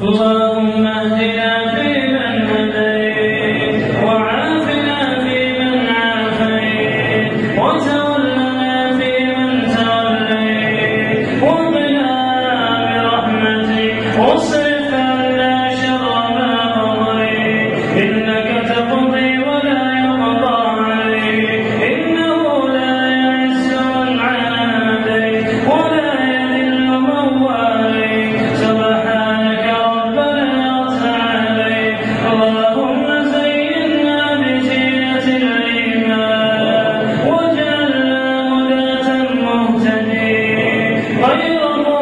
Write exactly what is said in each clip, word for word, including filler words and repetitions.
اللهم اهدنا فيمن هديت وعافنا فيمن عافيت وتولنا فيمن توليت وقنا برحمتك واصرف عنا شر ما قضيت إنك تقضي ولا يقضى عليك إنه لا يعز من عاديت ولا يذل من واليت سبحانك ربنا وتعالى. اللهم زينا بزينة الإيمان واجعلنا هداة مهتدين غير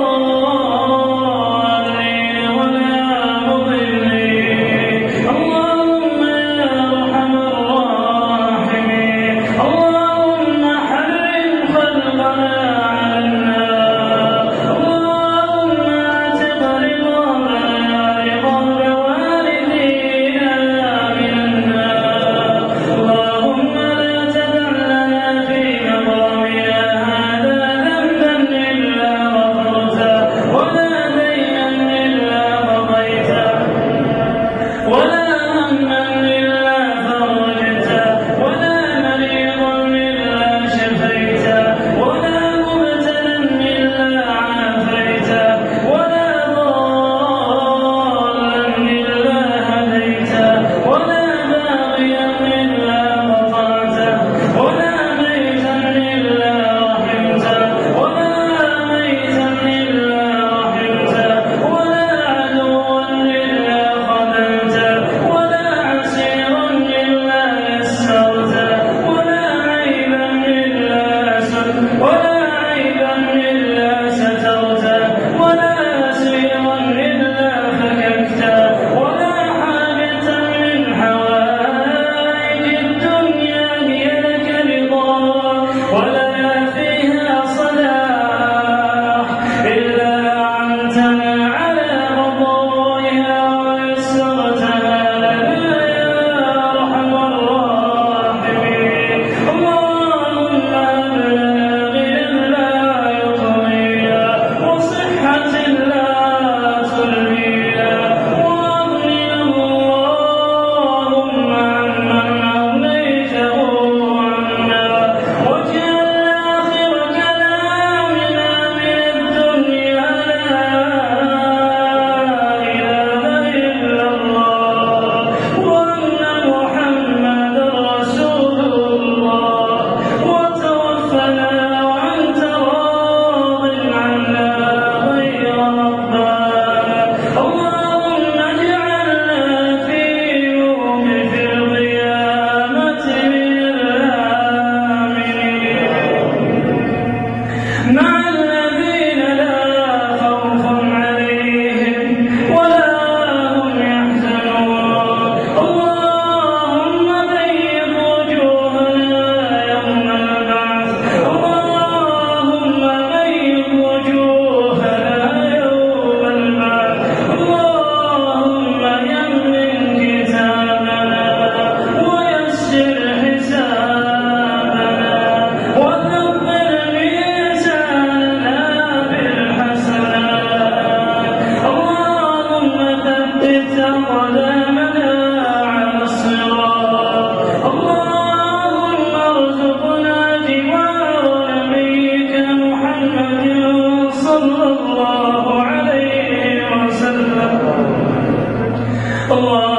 ضالين ولا مضلين. اللهم يا أرحم الراحمين اللهم حرم خلقنا على النار. اللهم اعتق رقابنا رقاب والدينا من النار. اللهم لا تدع لنا في مقامنا هذا ذنبا إلا غفرته ولا دينا إلا قضيته ولا هما إلا فرجته ولا مريضا إلا شفيته ولا مبتلا إلا عافيته ولا ضالا إلا هديته ولا باغيا إلا قطعته ولا ميتا إلا رحمته ولا ميتا إلا رحمته ولا عدوا إلا خذلته ولا عسيرا إلا يسرته ولا عيبا إلا سترته ولا عيبا إلا سترته ولا أسيرا إلا فككته ولا حاجة من حوائج الدنيا هي لك رضا ولنا فيها صلاح إلا أعنتنا على قضائها ويسرتها لنا يا أرحم الراحمين. اللهم هب لنا غنى لا يطغينا وصحة لا تلهينا وأغننا اللهم عمن أغنيته عنا واجعل آخر كلامنا من الدنيا لا إله إلا الله وأن محمدا رسول الله وتوفنا وأنت راض عنا غير غضبان. اللهم اجعلنا في موقف القيامة من الآمنين مع الذين لا خوف عليهم ولا هم يحزنون. اللهم بيض وجوهنا يوم البعث. اللهم بيض وجوهنا يوم البعث. اللهم يمن كتابنا ويسر حسابنا وثقل ميزاننا بالحسنات. اللهم ثبت أقدامنا على الصراط. اللهم ارزقنا جوار نبيك محمد صلى الله عليه وسلم. الله